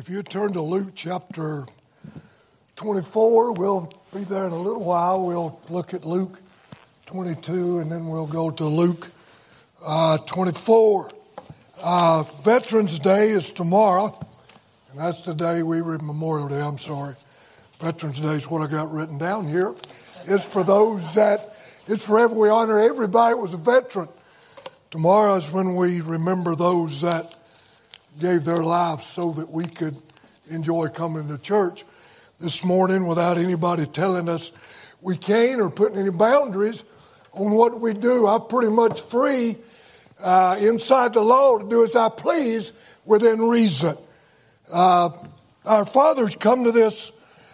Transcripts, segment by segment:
If you turn to Luke chapter 24, we'll be there in a little while. We'll look at Luke 22, and then we'll go to Luke 24. Veterans Day is tomorrow, and that's the day Memorial Day, I'm sorry. Veterans Day is what I got written down here. It's for those that, we honor everybody that was a veteran. Tomorrow is when we remember those that gave their lives so that we could enjoy coming to church this morning without anybody telling us we can't or putting any boundaries on what we do. I'm pretty much free inside the law to do as I please within reason. Our forefathers come to this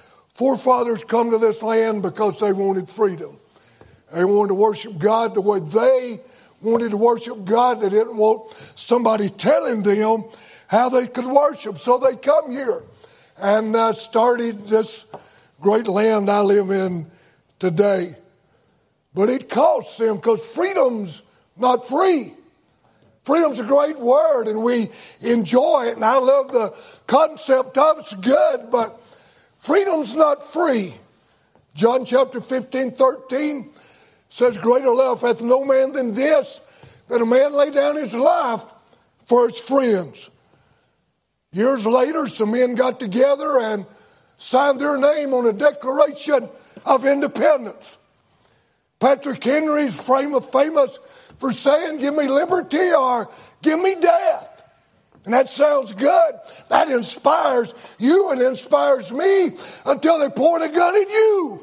land because they wanted freedom. They wanted to worship God the way they wanted to worship God. They didn't want somebody telling them how they could worship. So they come here and started this great land I live in today. But it costs them because freedom's not free. Freedom's a great word and we enjoy it. And I love the concept of it. It's good, but freedom's not free. John chapter 15:13 says, greater love hath no man than this, that a man lay down his life for his friends. Years later, some men got together and signed their name on a Declaration of Independence. Patrick Henry's famous for saying, give me liberty or give me death. And that sounds good. That inspires you and inspires me until they point a gun at you.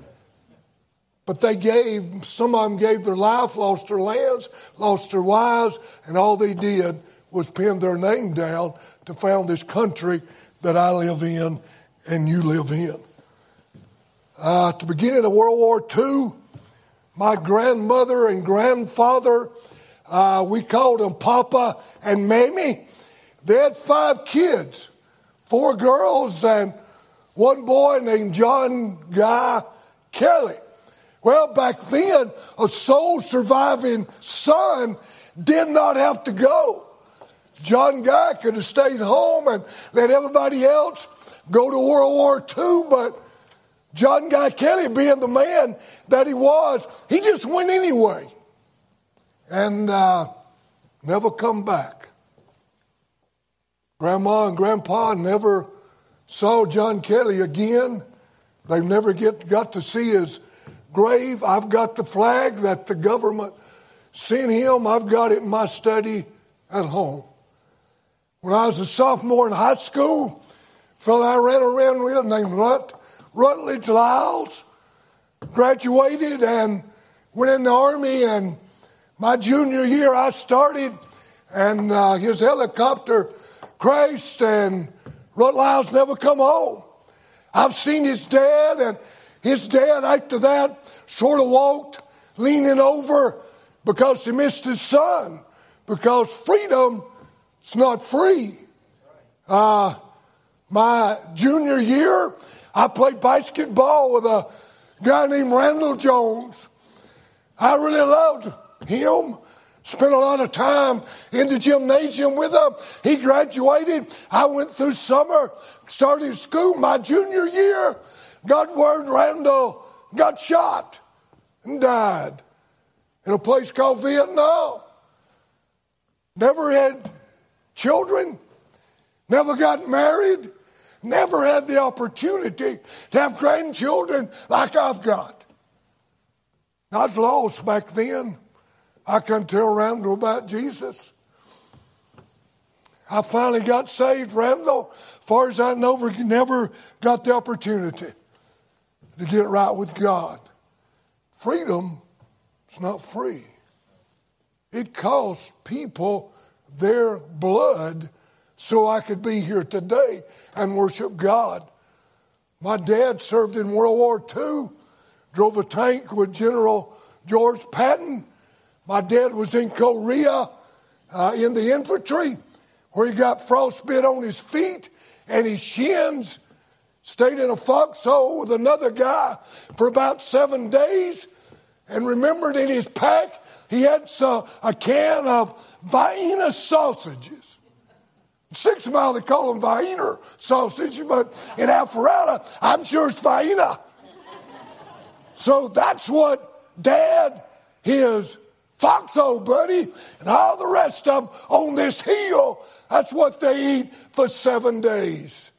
But some of them gave their life, lost their lands, lost their wives, and all they did was pin their name down to found this country that I live in and you live in. At the beginning of World War II, my grandmother and grandfather, we called them Papa and Mammy. They had 5 kids, 4 girls and 1 boy named John Guy Kelly. Well, back then, a sole surviving son did not have to go. John Guy could have stayed home and let everybody else go to World War II, but John Guy Kelly, being the man that he was, he just went anyway and never come back. Grandma and Grandpa never saw John Kelly again. They never got to see his grave. I've got the flag that the government sent him. I've got it in my study at home. When I was a sophomore in high school, a fellow I ran around with named Rutledge Lyles graduated and went in the Army. And my junior year, I started, and his helicopter crashed, and Rutledge Lyles never come home. I've seen his dad, and his dad after that sort of walked leaning over because he missed his son, because freedom is not free. My junior year, I played basketball with a guy named Randall Jones. I really loved him. Spent a lot of time in the gymnasium with him. He graduated. I went through summer, started school. My junior year, got word Randall got shot and died in a place called Vietnam. Never had children, never got married, never had the opportunity to have grandchildren like I've got. I was lost back then. I couldn't tell Randall about Jesus. I finally got saved. Randall, as far as I know, never got the opportunity to get right with God. Freedom is not free. It costs people their blood so I could be here today and worship God. My dad served in World War II, drove a tank with General George Patton. My dad was in Korea in the infantry where he got frostbite on his feet and his shins. Stayed in a foxhole with another guy for about 7 days, and remembered in his pack he had a can of Vienna sausages. 6 Mile, they call them Vienna sausage, but in Alpharetta, I'm sure it's Vienna. So that's what Dad, his Foxhole buddy, and all the rest of them on this hill, that's what they eat for 7 days.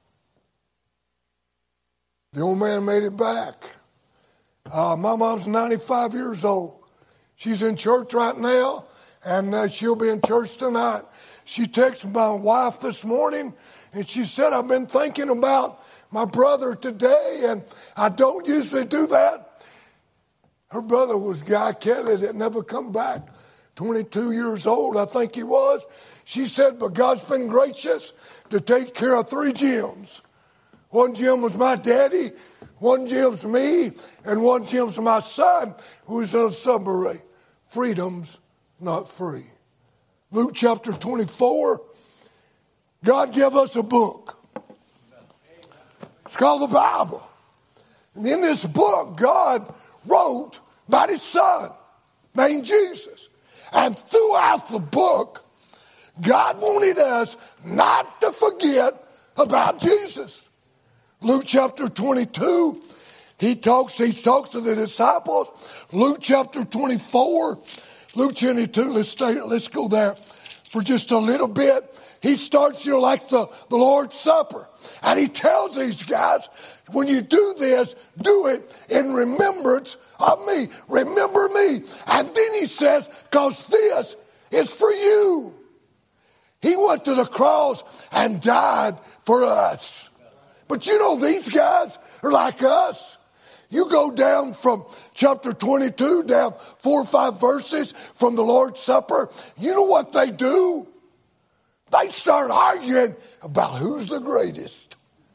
The old man made it back. My mom's 95 years old. She's in church right now, and she'll be in church tonight. She texted my wife this morning, and she said, I've been thinking about my brother today, and I don't usually do that. Her brother was Guy Kelly that never come back, 22 years old, I think he was. She said, but God's been gracious to take care of 3 Jims. One Jim was my daddy, one Jim's me, and one Jim's my son who's in a submarine. Freedom's not free. Luke chapter 24, God gave us a book. It's called the Bible. And in this book, God wrote about his son named Jesus. And throughout the book, God wanted us not to forget about Jesus. Luke chapter 22, he talks to the disciples. Luke chapter 24, Luke 22, let's go there for just a little bit. He starts here like the Lord's Supper. And he tells these guys, when you do this, do it in remembrance of me. Remember me. And then he says, because this is for you. He went to the cross and died for us. But you know, these guys are like us. You go down from chapter 22, down 4 or 5 verses from the Lord's Supper. You know what they do? They start arguing about who's the greatest.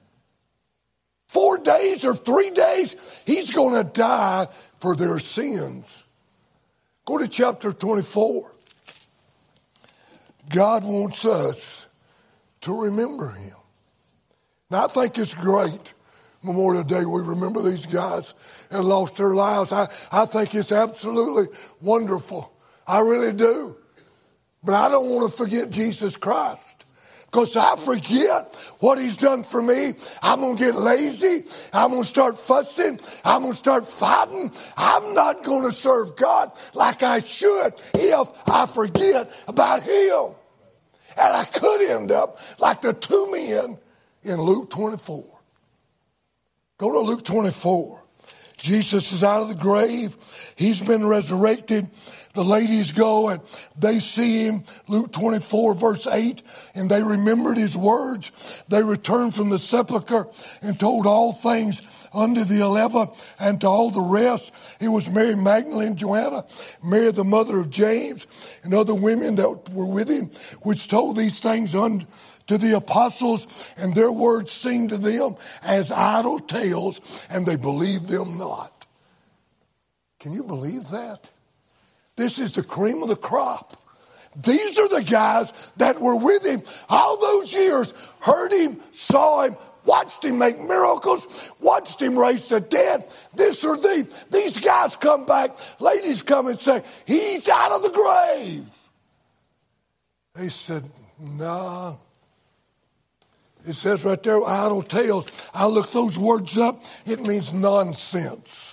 4 days or 3 days, he's going to die for their sins. Go to chapter 24. God wants us to remember him. Now, I think it's great, Memorial Day, we remember these guys that lost their lives. I think it's absolutely wonderful. I really do. But I don't want to forget Jesus Christ. Because I forget what he's done for me. I'm going to get lazy. I'm going to start fussing. I'm going to start fighting. I'm not going to serve God like I should if I forget about him. And I could end up like the 2 men in Luke 24. Go to Luke 24. Jesus is out of the grave. He's been resurrected. The ladies go and they see him, Luke 24 verse 8, and they remembered his words. They returned from the sepulchre and told all things unto the 11 and to all the rest. It was Mary Magdalene, Joanna, Mary the mother of James, and other women that were with him, which told these things unto the apostles, and their words seemed to them as idle tales, and they believed them not. Can you believe that? This is the cream of the crop. These are the guys that were with him all those years, heard him, saw him, watched him make miracles, watched him raise the dead. These guys come back, ladies come and say, he's out of the grave. They said, nah. It says right there, idle tales. I looked those words up. It means nonsense.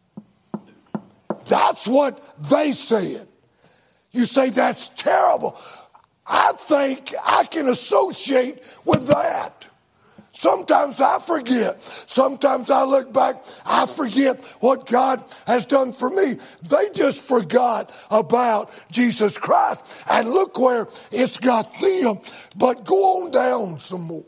That's what they said. You say that's terrible. I think I can associate with that. Sometimes I forget. Sometimes I look back, I forget what God has done for me. They just forgot about Jesus Christ. And look where it's got them. But go on down some more.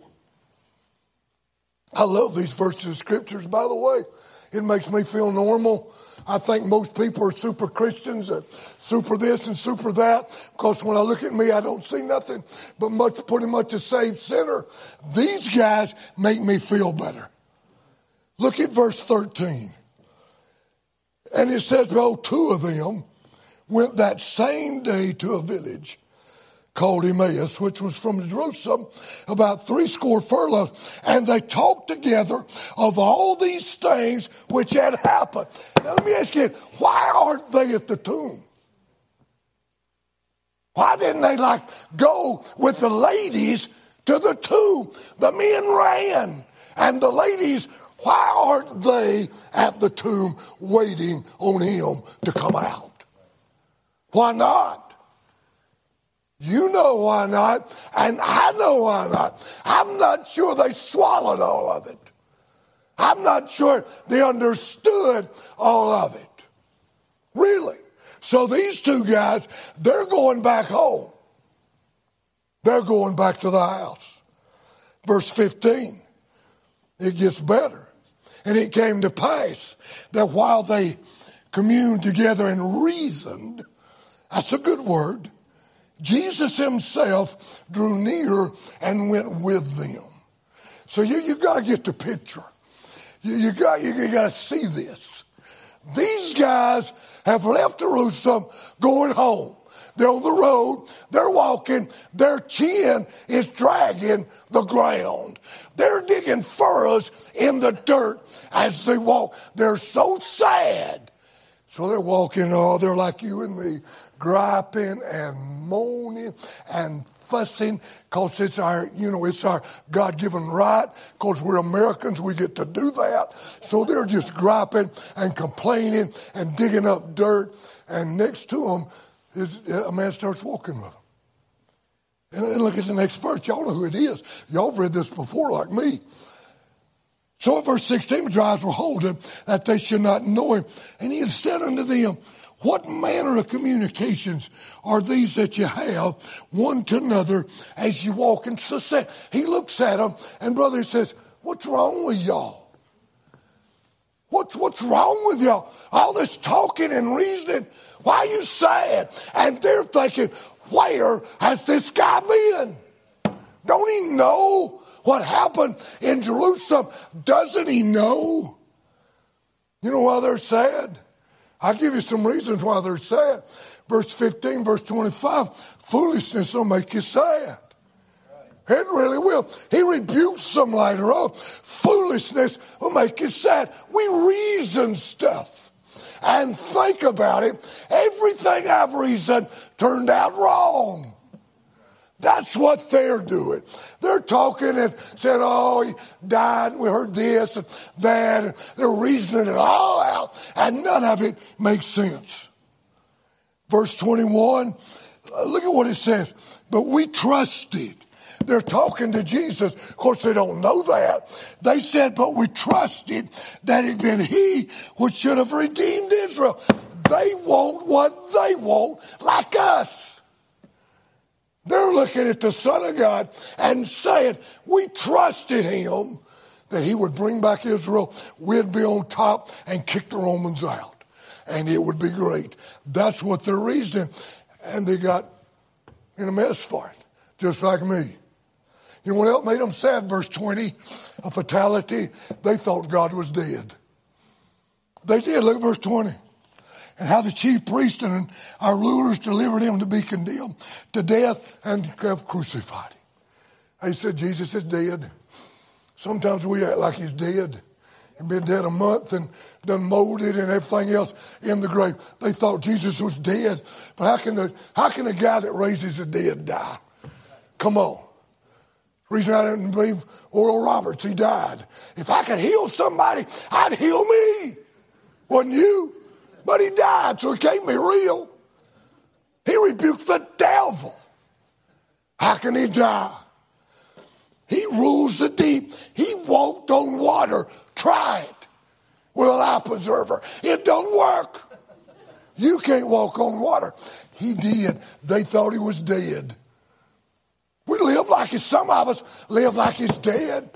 I love these verses of scriptures, by the way. It makes me feel normal. I think most people are super Christians and super this and super that, because when I look at me, I don't see nothing but pretty much a saved sinner. These guys make me feel better. Look at verse 13. And it says, well, 2 of them went that same day to a village called Emmaus, which was from Jerusalem, about 80 furlongs. And they talked together of all these things which had happened. Now let me ask you, why aren't they at the tomb? Why didn't they go with the ladies to the tomb? The men ran. And the ladies, why aren't they at the tomb waiting on him to come out? Why not? You know why not, and I know why not. I'm not sure they swallowed all of it. I'm not sure they understood all of it. Really. So these two guys, they're going back home. They're going back to the house. Verse 15, it gets better. And it came to pass that while they communed together and reasoned, that's a good word, Jesus himself drew near and went with them. So you got to get the picture. You got to see this. These guys have left Jerusalem going home. They're on the road. They're walking. Their chin is dragging the ground. They're digging furrows in the dirt as they walk. They're so sad. So they're walking. Oh, they're like you and me, griping and moaning and fussing, because it's our God-given right, because we're Americans, we get to do that. So they're just griping and complaining and digging up dirt, and next to them a man starts walking with them. And look at the next verse. Y'all know who it is. Y'all have read this before like me. So at verse 16, the drives were holding that they should not know him. And he had said unto them, what manner of communications are these that you have one to another as you walk in society? He looks at them, and brother, he says, what's wrong with y'all? What's wrong with y'all? All this talking and reasoning. Why are you sad? And they're thinking, where has this guy been? Don't he know what happened in Jerusalem? Doesn't he know? You know why they're sad? I'll give you some reasons why they're sad. Verse 15, verse 25, foolishness will make you sad. It really will. He rebukes them later on. Foolishness will make you sad. We reason stuff and think about it. Everything I've reasoned turned out wrong. That's what they're doing. They're talking and said, oh, he died, and we heard this and that, and they're reasoning it all out, and none of it makes sense. Verse 21, look at what it says. But we trusted. They're talking to Jesus. Of course, they don't know that. They said, but we trusted that it had been he which should have redeemed Israel. They want what they want, like us. They're looking at the Son of God and saying, we trusted him that he would bring back Israel. We'd be on top and kick the Romans out. And it would be great. That's what they're reasoning. And they got in a mess for it, just like me. You know what else made them sad? Verse 20, a fatality. They thought God was dead. They did. Look at verse 20. And how the chief priest and our rulers delivered him to be condemned to death and have crucified him. They said Jesus is dead. Sometimes we act like he's dead. He's been dead a month and done molded and everything else in the grave. They thought Jesus was dead. But how can a guy that raises the dead die? Come on. The reason I didn't believe Oral Roberts, he died. If I could heal somebody, I'd heal me. Wasn't you? But he died, so he can't be real. He rebuked the devil. How can he die? He rules the deep. He walked on water. Try it with a life preserver. It don't work. You can't walk on water. He did. They thought he was dead. We live like some of us live like he's dead.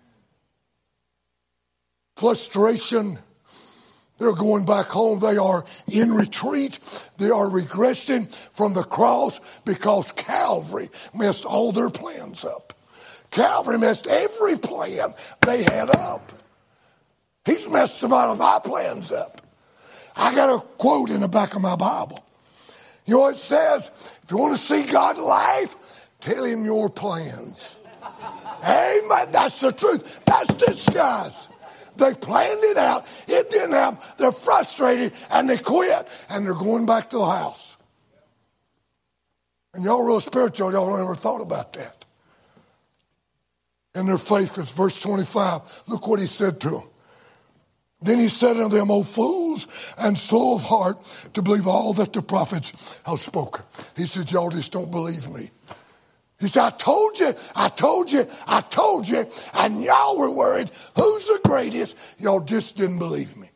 Frustration. They're going back home. They are in retreat. They are regressing from the cross because Calvary messed all their plans up. Calvary messed every plan they had up. He's messed some of my plans up. I got a quote in the back of my Bible. You know what it says? If you want to see God live, tell him your plans. Amen. That's the truth. That's this, guys. They planned it out. It didn't happen. They're frustrated and they quit and they're going back to the house. And y'all real spiritual, y'all never thought about that. In their faith, because verse 25, look what he said to them. Then he said unto them, O fools and slow of heart to believe all that the prophets have spoken. He said, y'all just don't believe me. He said, I told you, and y'all were worried. Who's the greatest? Y'all just didn't believe me.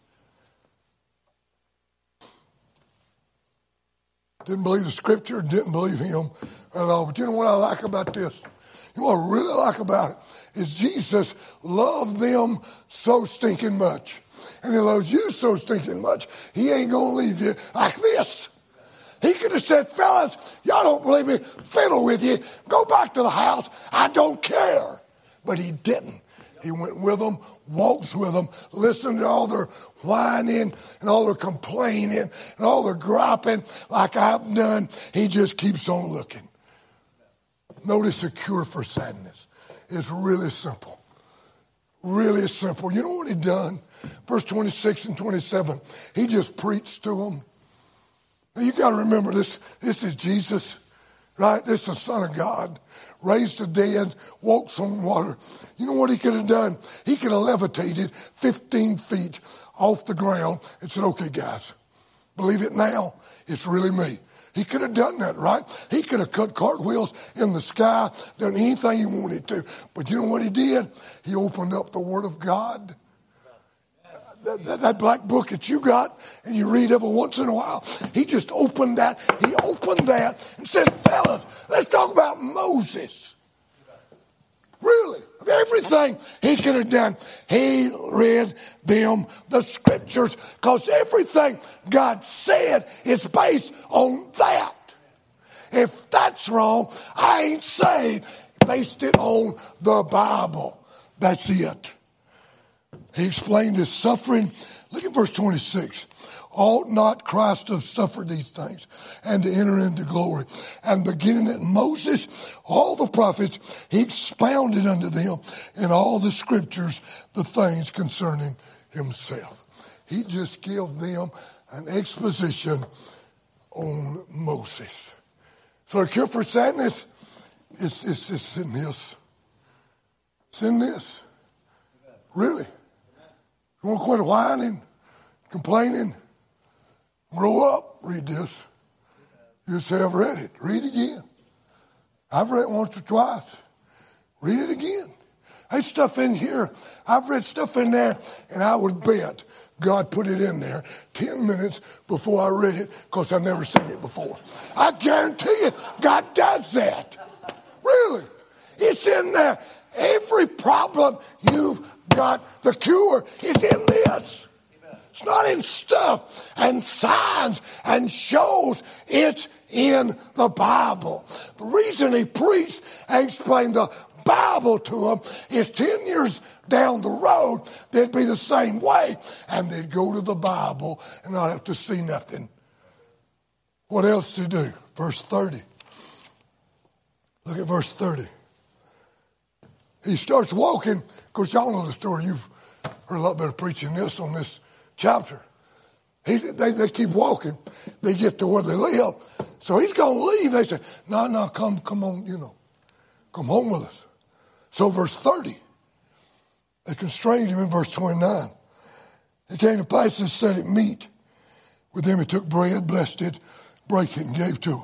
Didn't believe the scripture, didn't believe him at all. But you know what I like about this? You know what I really like about it? Is Jesus loved them so stinking much. And he loves you so stinking much. He ain't going to leave you like this. He could have said, fellas, y'all don't believe me, fiddle with you. Go back to the house. I don't care. But he didn't. He went with them, walks with them, listened to all their whining and all their complaining and all their griping like I've done. He just keeps on looking. Notice the cure for sadness. It's really simple. Really simple. You know what he done? Verse 26 and 27. He just preached to them. Now you got to remember this. This is Jesus, right? This is the Son of God. Raised the dead, walks on water. You know what he could have done? He could have levitated 15 feet off the ground and said, okay, guys, believe it now. It's really me. He could have done that, right? He could have cut cartwheels in the sky, done anything he wanted to. But you know what he did? He opened up the Word of God. That black book that you got and you read every once in a while. He just opened that. He opened that and said, fellas, let's talk about Moses. Really. Everything he could have done. He read them the scriptures because everything God said is based on that. If that's wrong, I ain't saved. Based it on the Bible. That's it. He explained his suffering. Look at verse 26. Ought not Christ to have suffered these things and to enter into glory? And beginning at Moses, all the prophets, he expounded unto them in all the scriptures the things concerning himself. He just gave them an exposition on Moses. So the cure for sadness is in this. It's in this. Really. You want to quit whining, complaining, grow up, read this. You say, I've read it. Read it again. I've read it once or twice. Read it again. There's stuff in here. I've read stuff in there, and I would bet God put it in there 10 minutes before I read it because I've never seen it before. I guarantee you, God does that. Really. It's in there. Every problem you've got, the cure is in this. It's not in stuff and signs and shows. It's in the Bible. The reason he preached and explained the Bible to them is 10 years down the road, they'd be the same way, and they'd go to the Bible and not have to see nothing. What else to do? Verse 30. Look at verse 30. He starts walking. Of course, y'all know the story. You've heard a lot better preaching this on this chapter. They keep walking. They get to where they live. So he's going to leave. They say, no, come on, come home with us. So verse 30, they constrained him in verse 29. It came to pass and set at meat. With them he took bread, blessed it, brake it, and gave to them.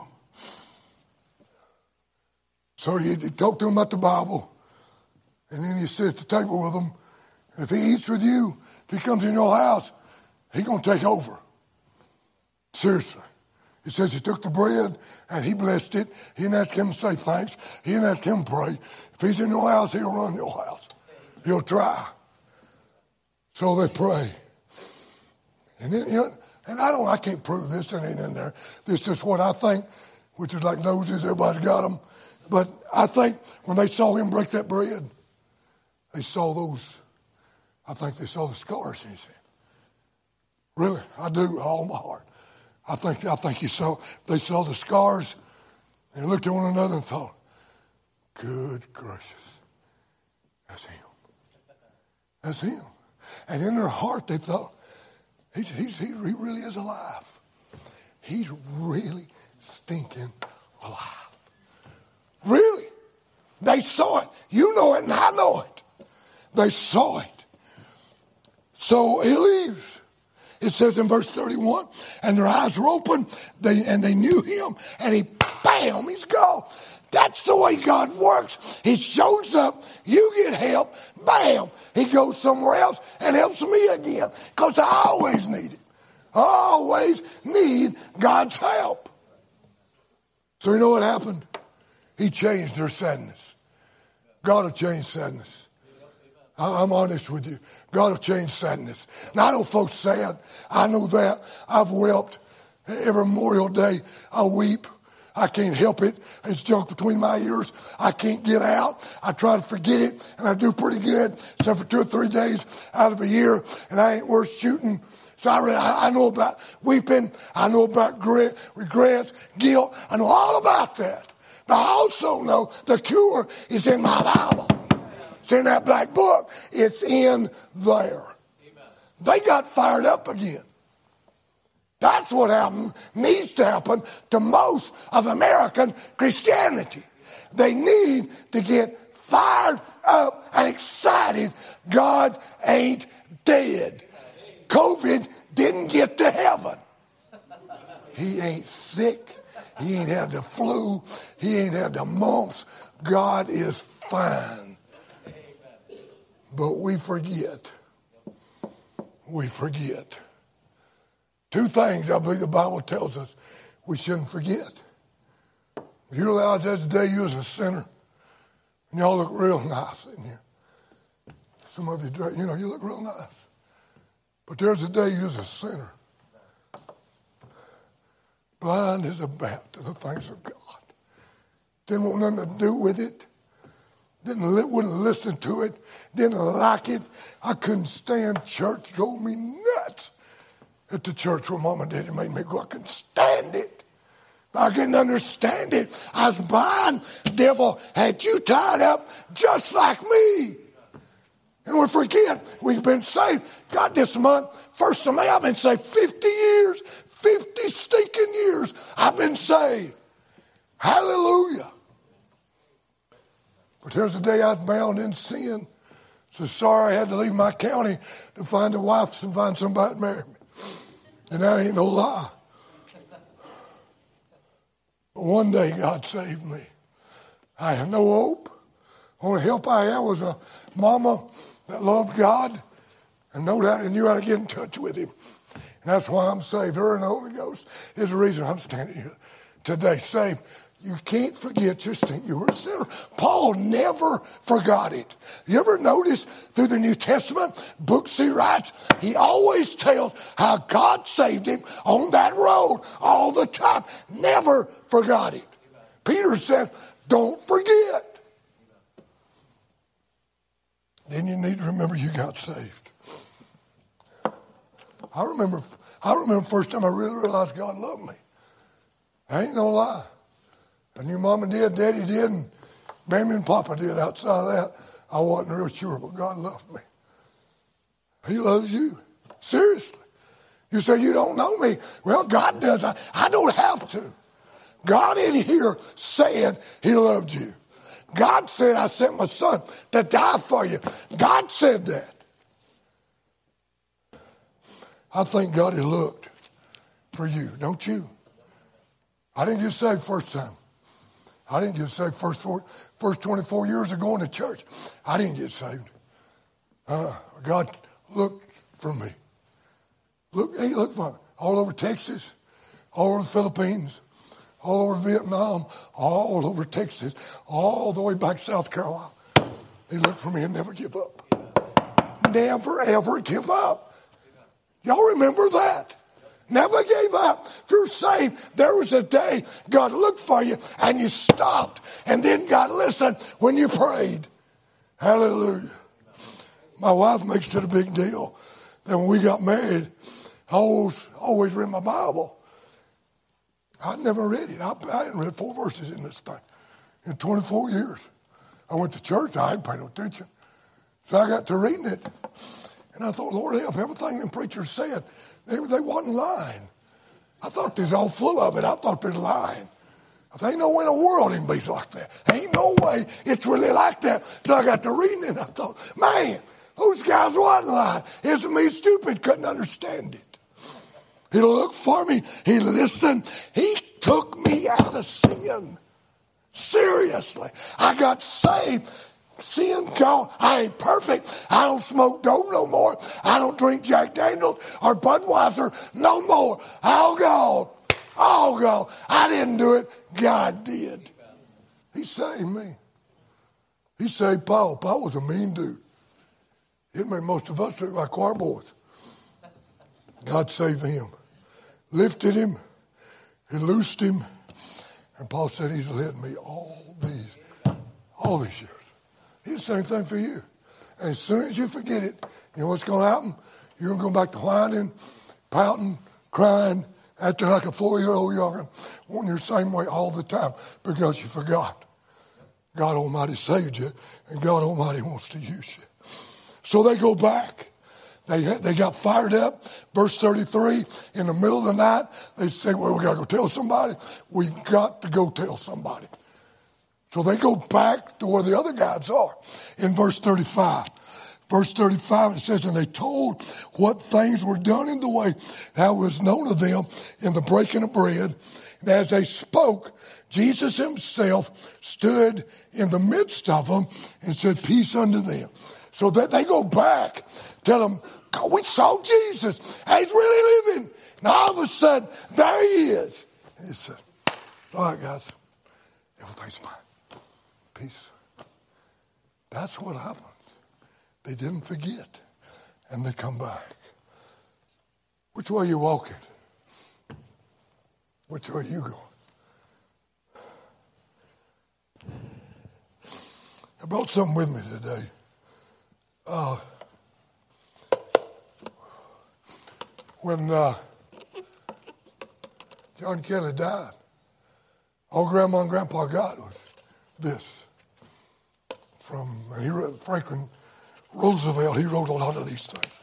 So he talked to them about the Bible. And then he sit at the table with them. And if he eats with you, if he comes in your house, he's going to take over. Seriously. It says he took the bread and he blessed it. He didn't ask him to say thanks. He didn't ask him to pray. If he's in your house, he'll run your house. He'll try. So they pray. And then, and I can't prove this. It ain't in there. This is just what I think, which is like noses. Everybody's got them. But I think when they saw him break that bread, they saw those. I think they saw the scars. He said, "Really, I do, all my heart. I think they saw the scars, and looked at one another and thought, good gracious, that's him. That's him." And in their heart, they thought, he really is alive. He's really stinking alive. Really? They saw it. You know it and I know it. They saw it. So he leaves. It says in verse 31, and their eyes were open, and they knew him, and bam, he's gone. That's the way God works. He shows up, you get help, bam, he goes somewhere else and helps me again. Because I always need it. I always need God's help. So you know what happened? He changed their sadness. God will change sadness. I'm honest with you. God will change sadness. Now, I know folks sad. I know that. I've wept. Every Memorial Day, I weep. I can't help it. It's junk between my ears. I can't get out. I try to forget it, and I do pretty good, except for 2 or 3 days out of a year, and I ain't worth shooting. So I know about weeping. I know about regrets, guilt. I know all about that. But I also know the cure is in my Bible. It's in that black book. It's in there. They got fired up again. That's what needs to happen to most of American Christianity. They need to get fired up and excited. God ain't dead. COVID didn't get to heaven. He ain't sick. He ain't had the flu. He ain't had the mumps. God is fine. But we forget. We forget. 2 things I believe the Bible tells us we shouldn't forget. You realize that today you was a sinner. And y'all look real nice in here. Some of you, you look real nice. But there's a day you was a sinner. Blind as a bat to the things of God. Didn't want nothing to do with it. Wouldn't listen to it. Didn't like it. I couldn't stand church. Drove me nuts at the church where Mom and Daddy made me go. I couldn't stand it. I couldn't understand it. I was blind. Devil had you tied up just like me. And we forget we've been saved. God, this month, 1st of May, I've been saved 50 years. 50 stinking years I've been saved. Hallelujah. But there's a day I was bound in sin. So sorry I had to leave my county to find a wife and find somebody to marry me. And that ain't no lie. But one day God saved me. I had no hope. Only help I had was a mama that loved God and knew how to get in touch with him. And that's why I'm saved. Her and the Holy Ghost is the reason I'm standing here today, saved. You can't forget just think you were a sinner. Paul never forgot it. You ever notice through the New Testament books he writes, he always tells how God saved him on that road all the time. Never forgot it. Peter said, don't forget. Then you need to remember you got saved. I remember the first time I really realized God loved me. I ain't no lie. I knew Mom and Daddy did, and Mammy and Papa did. Outside of that, I wasn't real sure, but God loved me. He loves you. Seriously. You say, you don't know me. Well, God does. I don't have to. God in here said he loved you. God said, I sent my son to die for you. God said that. I think God has looked for you, don't you? I didn't get saved first time. I didn't get saved first 24 years of going to church. I didn't get saved. God looked for me. He looked for me. All over Texas, all over the Philippines, all over Vietnam, all over Texas, all the way back to South Carolina. He looked for me and never give up. Never, ever give up. Y'all remember that? Never gave up. If you're saved, there was a day God looked for you and you stopped. And then God listened when you prayed. Hallelujah. My wife makes it a big deal that when we got married, I always read my Bible. I'd never read it. I hadn't read 4 verses in this thing in 24 years. I went to church. I hadn't paid no attention. So I got to reading it. And I thought, Lord help, everything them preachers said, they wasn't lying. I thought they was all full of it. I thought they was lying. There ain't no way in the world it can be like that. Ain't no way it's really like that. So I got to reading it and I thought, man, those guys wasn't lying. Isn't me stupid? Couldn't understand it. He looked for me. He listened. He took me out of sin. Seriously. I got saved. Sin gone. I ain't perfect. I don't smoke dope no more. I don't drink Jack Daniels or Budweiser no more. All gone. All gone. I didn't do it. God did. He saved me. He saved Paul. Paul was a mean dude. It made most of us look like choir boys. God saved him. Lifted him. He loosed him. And Paul said he's led me all these years. He did the same thing for you. And as soon as you forget it, you know what's going to happen? You're going to go back to whining, pouting, crying, acting like a 4-year-old young'un, wanting your same way all the time because you forgot. God Almighty saved you, and God Almighty wants to use you. So they go back. They got fired up. Verse 33, in the middle of the night, they say, well, we got to go tell somebody. We've got to go tell somebody. So they go back to where the other guys are in verse 35. Verse 35, it says, and they told what things were done in the way that was known to them in the breaking of bread. And as they spoke, Jesus himself stood in the midst of them and said, peace unto them. So that they go back, tell them, God, we saw Jesus. He's really living. And all of a sudden, there he is. And he said, all right, guys, everything's fine. Peace. That's what happened. They didn't forget, and they come back. Which way are you walking? Which way are you going? I brought something with me today. When John Kelly died, all Grandma and Grandpa got was this. From Franklin Roosevelt, he wrote a lot of these things.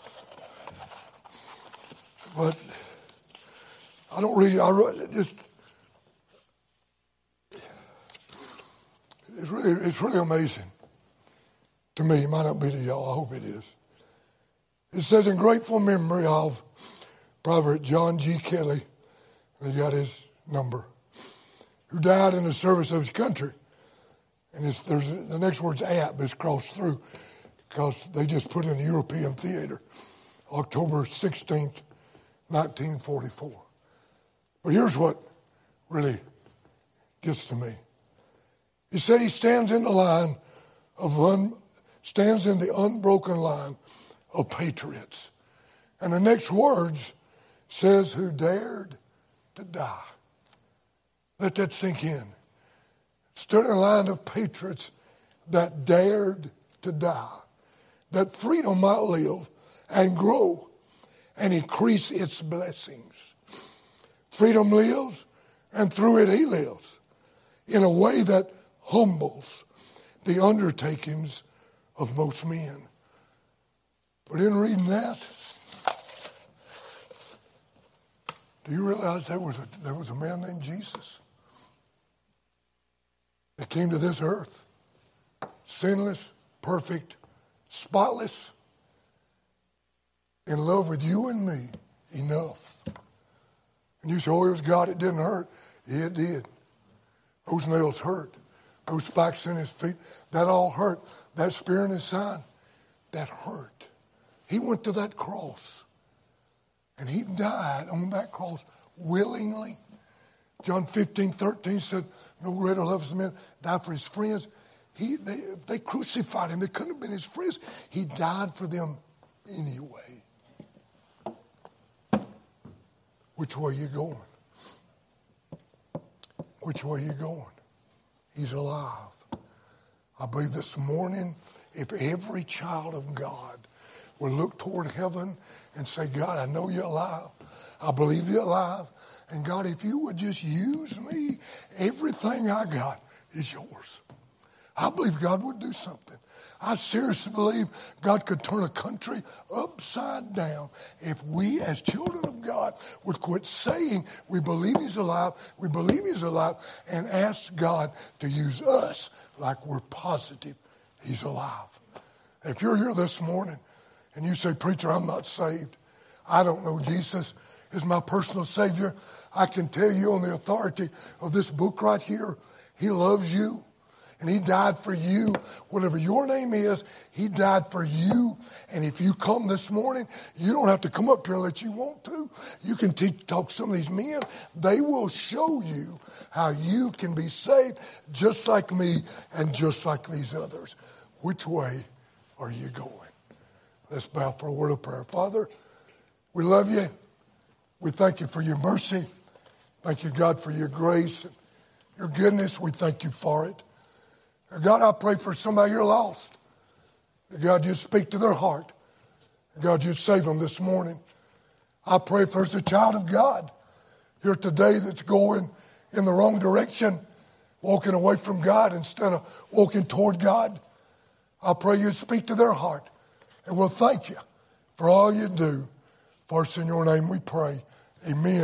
But I don't read, it's really amazing to me. It might not be to y'all, I hope it is. It says, in grateful memory of Private John G. Kelly, and he got his number, who died in the service of his country. And the next word's at, but it's crossed through because they just put in the European Theater, October 16th, 1944. But here's what really gets to me. He said he stands in the unbroken line of patriots. And the next words says, who dared to die. Let that sink in. Stood in a line of patriots that dared to die, that freedom might live and grow and increase its blessings. Freedom lives, and through it he lives, in a way that humbles the undertakings of most men. But in reading that, do you realize there was a man named Jesus that came to this earth, sinless, perfect, spotless, in love with you and me enough. And you say, oh, it was God, it didn't hurt. Yeah, it did. Those nails hurt. Those spikes in his feet, that all hurt. That spear in his side, that hurt. He went to that cross, and he died on that cross willingly. John 15:13 said, no greater love than men died for his friends. They crucified him. They couldn't have been his friends. He died for them anyway. Which way are you going? Which way are you going? He's alive. I believe this morning, if every child of God would look toward heaven and say, God, I know you're alive. I believe you're alive. And God, if you would just use me, everything I got is yours. I believe God would do something. I seriously believe God could turn a country upside down if we as children of God would quit saying we believe He's alive, and ask God to use us like we're positive He's alive. If you're here this morning and you say, preacher, I'm not saved. I don't know Jesus is my personal Savior. I can tell you on the authority of this book right here, He loves you. And He died for you. Whatever your name is, He died for you. And if you come this morning, you don't have to come up here unless you want to. You can talk to some of these men. They will show you how you can be saved just like me and just like these others. Which way are you going? Let's bow for a word of prayer. Father, we love you. We thank you for your mercy. Thank you, God, for your grace and your goodness. We thank you for it. God, I pray for somebody here lost. God, you speak to their heart. God, you save them this morning. I pray for a child of God here today that's going in the wrong direction, walking away from God instead of walking toward God. I pray you speak to their heart. And we'll thank you for all you do. For us in your name we pray. Amen.